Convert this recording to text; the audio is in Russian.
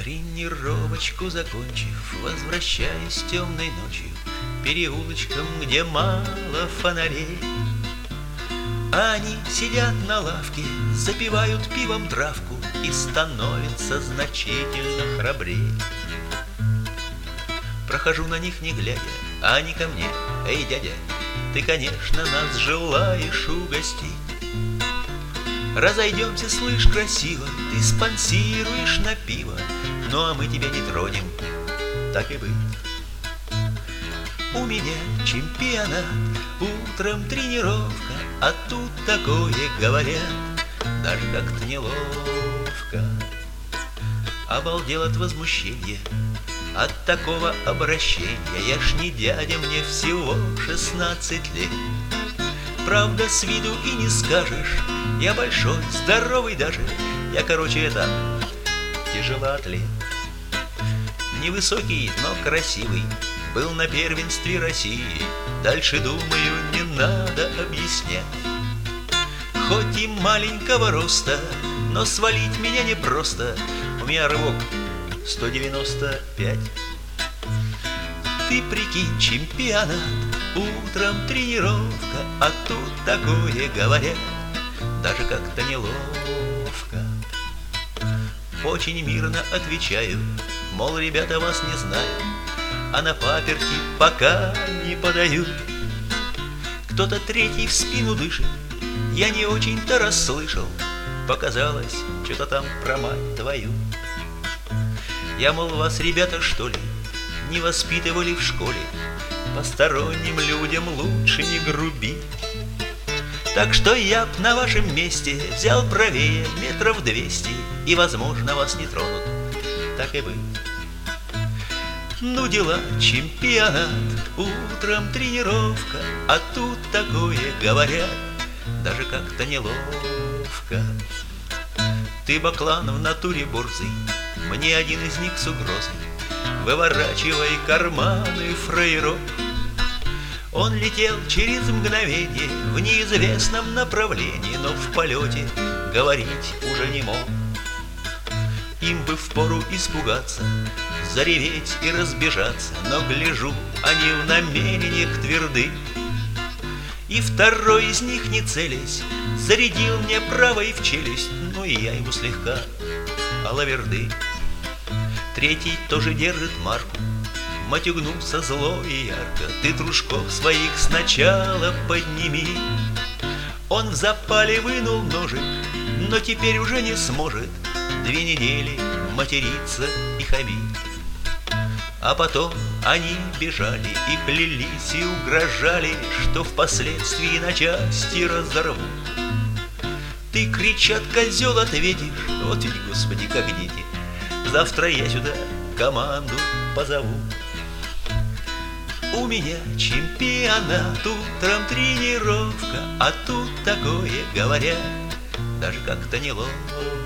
Тренировочку закончив, возвращаясь темной ночью переулочком, где мало фонарей, они сидят на лавке, запивают пивом травку и становятся значительно храбрее. Прохожу на них не глядя, а они ко мне: «Эй, дядя, ты, конечно, нас желаешь угостить. Разойдемся, слышь, красиво, ты спонсируешь на пиво, ну а мы тебя не тронем, так и быть. У меня чемпионат, утром тренировка, а тут такое говорят, даже как-то неловко». Обалдел от возмущения, от такого обращения. Я ж не дядя, мне всего 16 лет. Правда, с виду и не скажешь, я большой, здоровый даже. Я, короче, тяжелоатлет. Невысокий, но красивый, был на первенстве России. Дальше, думаю, не надо объяснять. Хоть и маленького роста, но свалить меня непросто. У меня рывок 195. Ты прикинь, чемпионат, утром тренировка, а тут такое говорят, даже как-то неловко. Очень мирно отвечаю, мол, ребята, вас не знаю, а на паперти пока не подаю. Кто-то третий в спину дышит, я не очень-то расслышал. Показалось, что-то там про мать твою. Я, мол, вас, ребята, что ли, не воспитывали в школе? Посторонним людям лучше не грубить. Так что я б на вашем месте взял правее метров 200, и, возможно, вас не тронут, так и быть. Ну дела, чемпионат, утром тренировка, а тут такое говорят, даже как-то неловко. Ты, баклан, в натуре борзый, мне один из них с угрозой: выворачивай карманы фраеров. Он летел через мгновение в неизвестном направлении, но в полете говорить уже не мог. Им бы впору испугаться, зареветь и разбежаться, но, гляжу, они в намерениях тверды. И второй из них, не целясь, зарядил мне правой в челюсть, ну и я ему слегка алаверды. Третий тоже держит марку, матюгнулся зло и ярко: ты дружков своих сначала подними. Он в запале вынул ножик, но теперь уже не сможет 2 недели материться и хамить. А потом они бежали и клялись и угрожали, что впоследствии на части разорвут. Ты, кричат, козел, ответишь: вот ведь, Господи, как дети, завтра я сюда команду позову. У меня чемпионат, утром тренировка, а тут такое говорят, даже как-то неловко.